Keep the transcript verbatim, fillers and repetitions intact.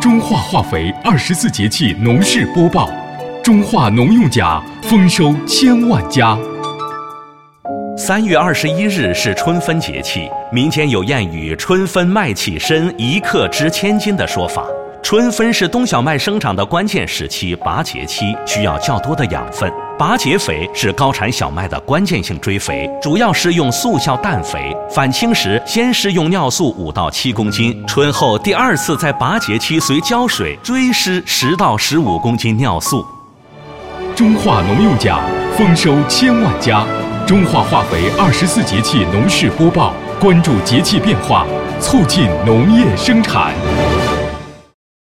中化化肥二十四节气农事播报：中化农用甲丰收千万家。 三月二十一日是春分节气，民间有谚语“春分麦起身，一克值千金”的说法。春分是冬小麦生长的关键时期，拔节期，需要较多的养分。拔节肥是高产小麦的关键性追肥，主要是用速效氮肥。返青时，先施用尿素五到七公斤，春后第二次在拔节期随浇水追施十到十五公斤尿素。 中化农用甲丰收千万家。中化化肥二十四节气农事播报，关注节气变化，促进农业生产。